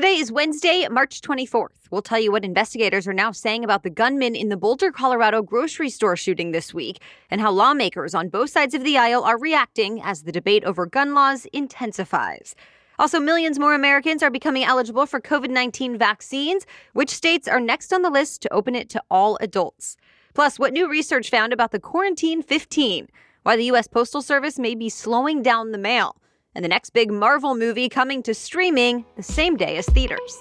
Today is Wednesday, March 24th. We'll tell you what investigators are now saying about the gunman in the Boulder, Colorado grocery store shooting this week and how lawmakers on both sides of the aisle are reacting as the debate over gun laws intensifies. Also, millions more Americans are becoming eligible for COVID-19 vaccines. Which states are next on the list to open it to all adults? Plus, what new research found about the Quarantine 15, why the U.S. Postal Service may be slowing down the mail, and the next big Marvel movie coming to streaming the same day as theaters.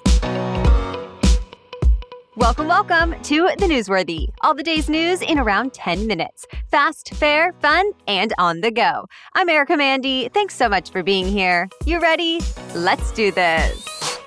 Welcome to The Newsworthy. All the day's news in around 10 minutes. Fast, fair, fun, and on the go. I'm Erica Mandy. Thanks so much for being here. You ready? Let's do this.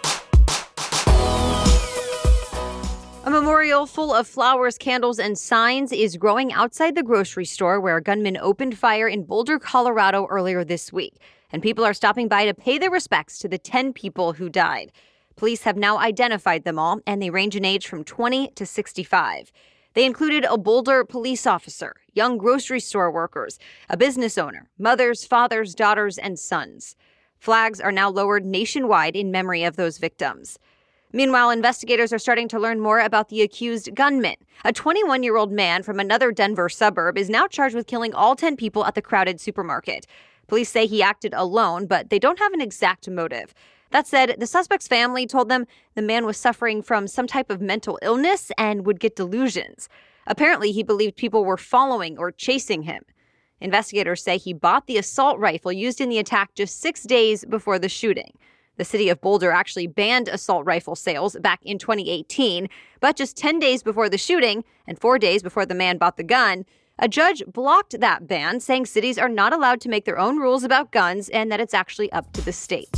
A memorial full of flowers, candles, and signs is growing outside the grocery store where a gunman opened fire in Boulder, Colorado earlier this week. And people are stopping by to pay their respects to the 10 people who died. Police have now identified them all, and they range in age from 20 to 65. They included a Boulder police officer, young grocery store workers, a business owner, mothers, fathers, daughters, and sons. Flags are now lowered nationwide in memory of those victims. Meanwhile, investigators are starting to learn more about the accused gunman. A 21-year-old man from another Denver suburb is now charged with killing all 10 people at the crowded supermarket. Police say he acted alone, but they don't have an exact motive. That said, the suspect's family told them the man was suffering from some type of mental illness and would get delusions. Apparently, he believed people were following or chasing him. Investigators say he bought the assault rifle used in the attack just 6 days before the shooting. The city of Boulder actually banned assault rifle sales back in 2018, but just 10 days before the shooting and 4 days before the man bought the gun, a judge blocked that ban, saying cities are not allowed to make their own rules about guns and that it's actually up to the state.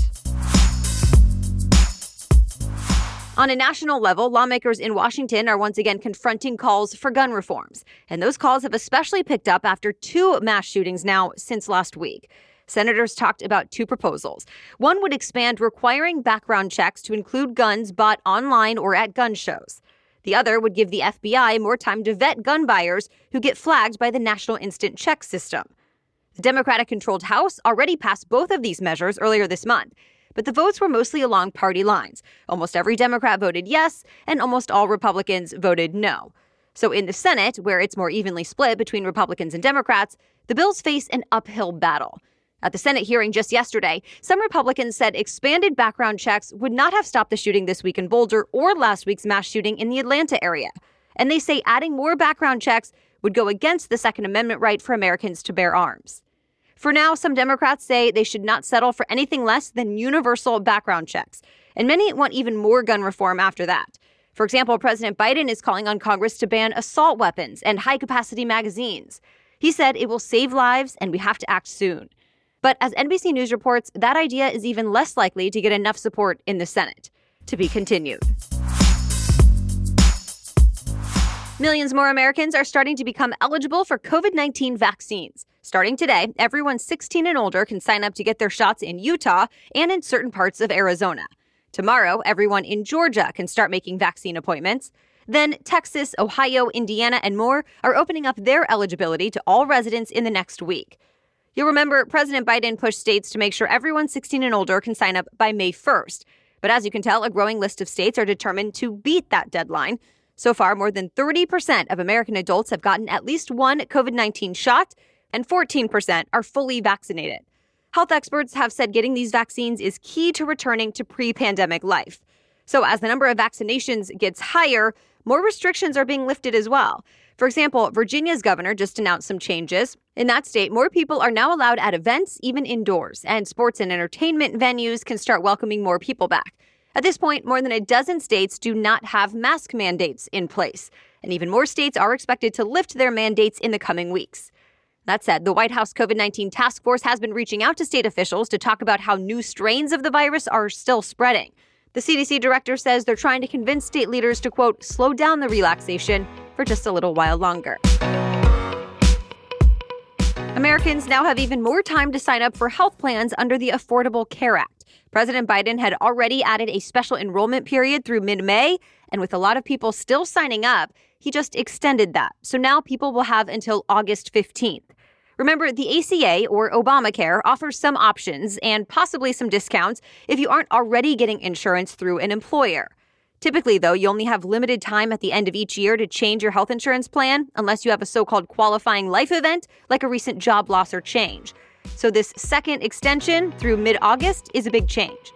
On a national level, lawmakers in Washington are once again confronting calls for gun reforms. And those calls have especially picked up after 2 mass shootings now since last week. Senators talked about 2 proposals. One would expand requiring background checks to include guns bought online or at gun shows. The other would give the FBI more time to vet gun buyers who get flagged by the National Instant Check system. The Democratic-controlled House already passed both of these measures earlier this month, but the votes were mostly along party lines. Almost every Democrat voted yes, and almost all Republicans voted no. So in the Senate, where it's more evenly split between Republicans and Democrats, the bills face an uphill battle. At the Senate hearing just yesterday, some Republicans said expanded background checks would not have stopped the shooting this week in Boulder or last week's mass shooting in the Atlanta area. And they say adding more background checks would go against the Second Amendment right for Americans to bear arms. For now, some Democrats say they should not settle for anything less than universal background checks. And many want even more gun reform after that. For example, President Biden is calling on Congress to ban assault weapons and high-capacity magazines. He said it will save lives and we have to act soon. But as NBC News reports, that idea is even less likely to get enough support in the Senate. To be continued. Millions more Americans are starting to become eligible for COVID-19 vaccines. Starting today, everyone 16 and older can sign up to get their shots in Utah and in certain parts of Arizona. Tomorrow, everyone in Georgia can start making vaccine appointments. Then Texas, Ohio, Indiana, and more are opening up their eligibility to all residents in the next week. You'll remember President Biden pushed states to make sure everyone 16 and older can sign up by May 1st. But as you can tell, a growing list of states are determined to beat that deadline. So far, more than 30% of American adults have gotten at least one COVID-19 shot, and 14% are fully vaccinated. Health experts have said getting these vaccines is key to returning to pre-pandemic life. So as the number of vaccinations gets higher, more restrictions are being lifted as well. For example, Virginia's governor just announced some changes. In that state, more people are now allowed at events, even indoors, and sports and entertainment venues can start welcoming more people back. At this point, more than a dozen states do not have mask mandates in place, and even more states are expected to lift their mandates in the coming weeks. That said, the White House COVID-19 task force has been reaching out to state officials to talk about how new strains of the virus are still spreading. The CDC director says they're trying to convince state leaders to, quote, slow down the relaxation for just a little while longer. Americans now have even more time to sign up for health plans under the Affordable Care Act. President Biden had already added a special enrollment period through mid-May, and with a lot of people still signing up, he just extended that. So now people will have until August 15th. Remember, the ACA, or Obamacare, offers some options and possibly some discounts if you aren't already getting insurance through an employer. Typically, though, you only have limited time at the end of each year to change your health insurance plan unless you have a so-called qualifying life event like a recent job loss or change. So this second extension through mid-August is a big change.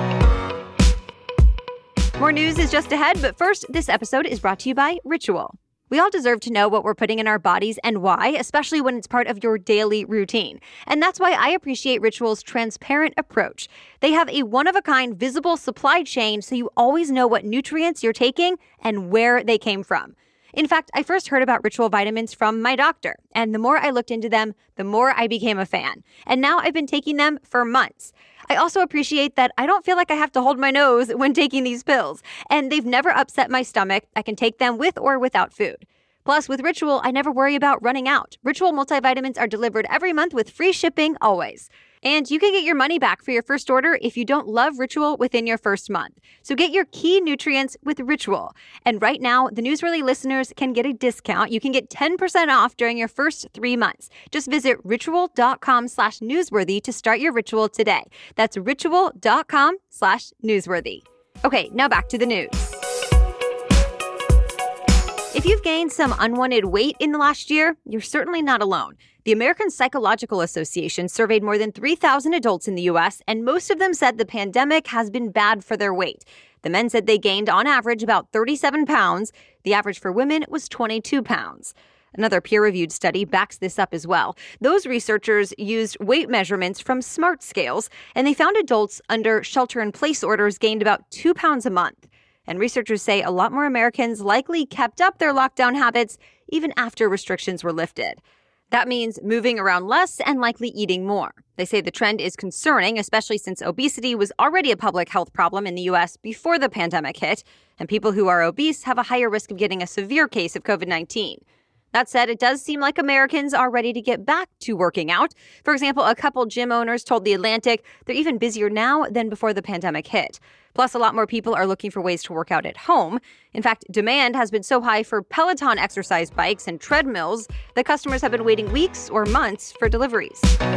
More news is just ahead, but first, this episode is brought to you by Ritual. We all deserve to know what we're putting in our bodies and why, especially when it's part of your daily routine. And that's why I appreciate Ritual's transparent approach. They have a one-of-a-kind visible supply chain so you always know what nutrients you're taking and where they came from. In fact, I first heard about Ritual vitamins from my doctor, and the more I looked into them, the more I became a fan. And now I've been taking them for months. I also appreciate that I don't feel like I have to hold my nose when taking these pills, and they've never upset my stomach. I can take them with or without food. Plus, with Ritual, I never worry about running out. Ritual multivitamins are delivered every month with free shipping always. And you can get your money back for your first order if you don't love Ritual within your first month. So get your key nutrients with Ritual. And right now, the Newsworthy listeners can get a discount. You can get 10% off during your first 3 months. Just visit ritual.com/newsworthy to start your Ritual today. That's ritual.com/newsworthy. Okay, now back to the news. If you've gained some unwanted weight in the last year, you're certainly not alone. The American Psychological Association surveyed more than 3,000 adults in the U.S., and most of them said the pandemic has been bad for their weight. The men said they gained, on average, about 37 pounds. The average for women was 22 pounds. Another peer-reviewed study backs this up as well. Those researchers used weight measurements from smart scales, and they found adults under shelter-in-place orders gained about 2 pounds a month. And researchers say a lot more Americans likely kept up their lockdown habits even after restrictions were lifted. That means moving around less and likely eating more. They say the trend is concerning, especially since obesity was already a public health problem in the U.S. before the pandemic hit, and people who are obese have a higher risk of getting a severe case of COVID-19. That said, it does seem like Americans are ready to get back to working out. For example, a couple gym owners told The Atlantic they're even busier now than before the pandemic hit. Plus, a lot more people are looking for ways to work out at home. In fact, demand has been so high for Peloton exercise bikes and treadmills that customers have been waiting weeks or months for deliveries.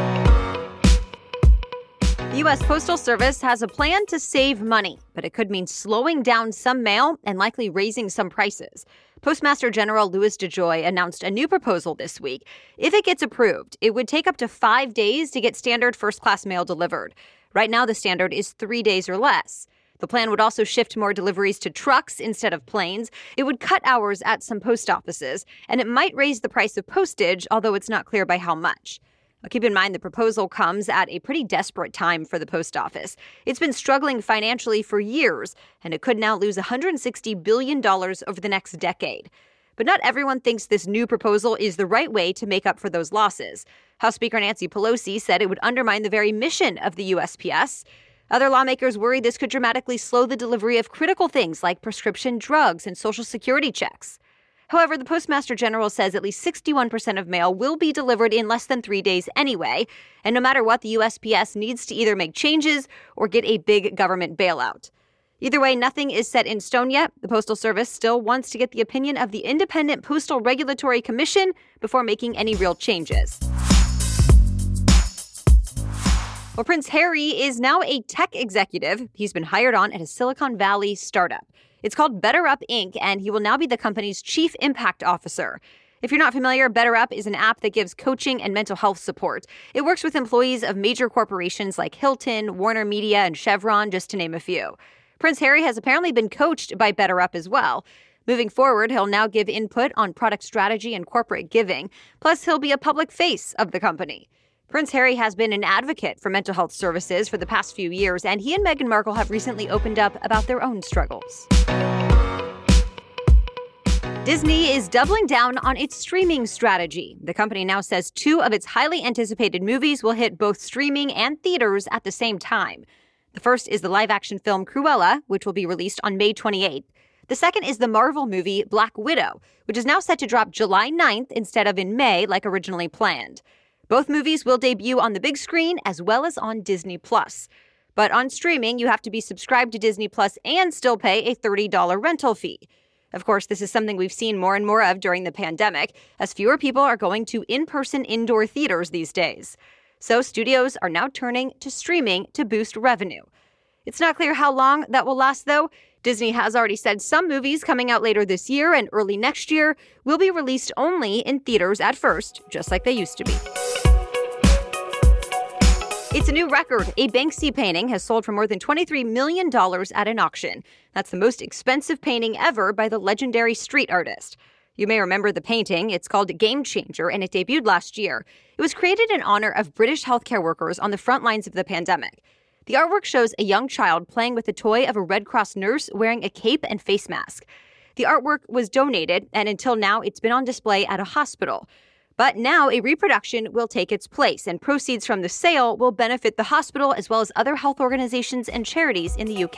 The U.S. Postal Service has a plan to save money, but it could mean slowing down some mail and likely raising some prices. Postmaster General Louis DeJoy announced a new proposal this week. If it gets approved, it would take up to 5 days to get standard first-class mail delivered. Right now, the standard is 3 days or less. The plan would also shift more deliveries to trucks instead of planes. It would cut hours at some post offices, and it might raise the price of postage, although it's not clear by how much. Keep in mind the proposal comes at a pretty desperate time for the post office. It's been struggling financially for years, and it could now lose $160 billion over the next decade. But not everyone thinks this new proposal is the right way to make up for those losses. House Speaker Nancy Pelosi said it would undermine the very mission of the USPS. Other lawmakers worry this could dramatically slow the delivery of critical things like prescription drugs and Social Security checks. However, the Postmaster General says at least 61% of mail will be delivered in less than 3 days anyway, and no matter what, the USPS needs to either make changes or get a big government bailout. Either way, nothing is set in stone yet. The Postal Service still wants to get the opinion of the Independent Postal Regulatory Commission before making any real changes. Well, Prince Harry is now a tech executive. He's been hired on at a Silicon Valley startup. It's called BetterUp Inc., and he will now be the company's chief impact officer. If you're not familiar, BetterUp is an app that gives coaching and mental health support. It works with employees of major corporations like Hilton, Warner Media, and Chevron, just to name a few. Prince Harry has apparently been coached by BetterUp as well. Moving forward, he'll now give input on product strategy and corporate giving. Plus, he'll be a public face of the company. Prince Harry has been an advocate for mental health services for the past few years, and he and Meghan Markle have recently opened up about their own struggles. Disney is doubling down on its streaming strategy. The company now says 2 of its highly anticipated movies will hit both streaming and theaters at the same time. The first is the live-action film Cruella, which will be released on May 28th. The second is the Marvel movie Black Widow, which is now set to drop July 9th instead of in May like originally planned. Both movies will debut on the big screen as well as on Disney+. But on streaming, you have to be subscribed to Disney Plus and still pay a $30 rental fee. Of course, this is something we've seen more and more of during the pandemic, as fewer people are going to in-person indoor theaters these days. So studios are now turning to streaming to boost revenue. It's not clear how long that will last, though. Disney has already said some movies coming out later this year and early next year will be released only in theaters at first, just like they used to be. It's a new record. A Banksy painting has sold for more than $23 million at an auction. That's the most expensive painting ever by the legendary street artist. You may remember the painting. It's called Game Changer, and it debuted last year. It was created in honor of British healthcare workers on the front lines of the pandemic. The artwork shows a young child playing with a toy of a Red Cross nurse wearing a cape and face mask. The artwork was donated, and until now, it's been on display at a hospital. But now a reproduction will take its place, and proceeds from the sale will benefit the hospital as well as other health organizations and charities in the UK.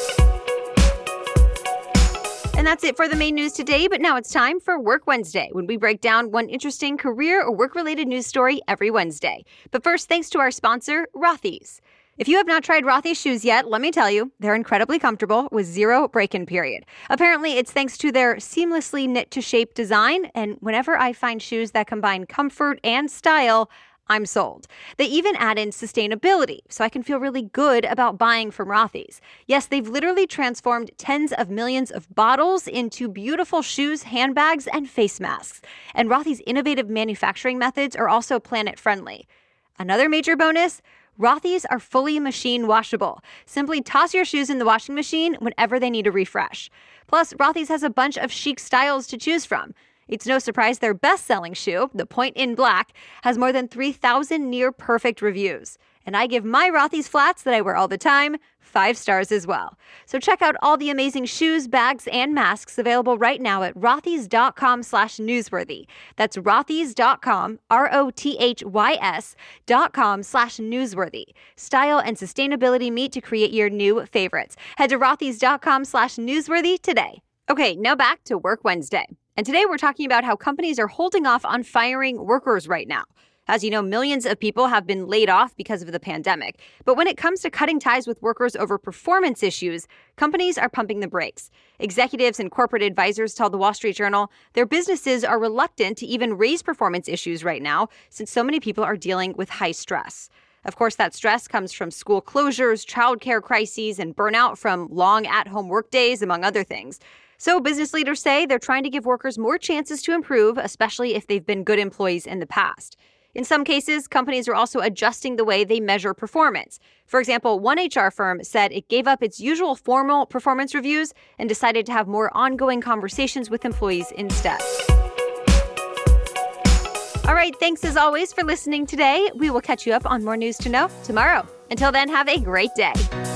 And that's it for the main news today, but now it's time for Work Wednesday, when we break down one interesting career or work-related news story every Wednesday. But first, thanks to our sponsor, Rothy's. If you have not tried Rothy's shoes yet, let me tell you, they're incredibly comfortable with zero break-in period. Apparently, it's thanks to their seamlessly knit-to-shape design, and whenever I find shoes that combine comfort and style, I'm sold. They even add in sustainability, so I can feel really good about buying from Rothy's. Yes, they've literally transformed tens of millions of bottles into beautiful shoes, handbags, and face masks. And Rothy's innovative manufacturing methods are also planet-friendly. Another major bonus? Rothy's are fully machine washable. Simply toss your shoes in the washing machine whenever they need a refresh. Plus, Rothy's has a bunch of chic styles to choose from. It's no surprise their best-selling shoe, the Point in Black, has more than 3,000 near-perfect reviews. And I give my Rothy's flats that I wear all the time 5 stars as well. So check out all the amazing shoes, bags, and masks available right now at rothys.com/newsworthy. That's rothys.com, rothys.com/newsworthy. Style and sustainability meet to create your new favorites. Head to rothys.com/newsworthy today. Okay, now back to Work Wednesday. And today we're talking about how companies are holding off on firing workers right now. As you know, millions of people have been laid off because of the pandemic. But when it comes to cutting ties with workers over performance issues, companies are pumping the brakes. Executives and corporate advisors tell the Wall Street Journal their businesses are reluctant to even raise performance issues right now, since so many people are dealing with high stress. Of course, that stress comes from school closures, childcare crises, and burnout from long at-home work days, among other things. So business leaders say they're trying to give workers more chances to improve, especially if they've been good employees in the past. In some cases, companies are also adjusting the way they measure performance. For example, one HR firm said it gave up its usual formal performance reviews and decided to have more ongoing conversations with employees instead. All right, thanks as always for listening today. We will catch you up on more news to know tomorrow. Until then, have a great day.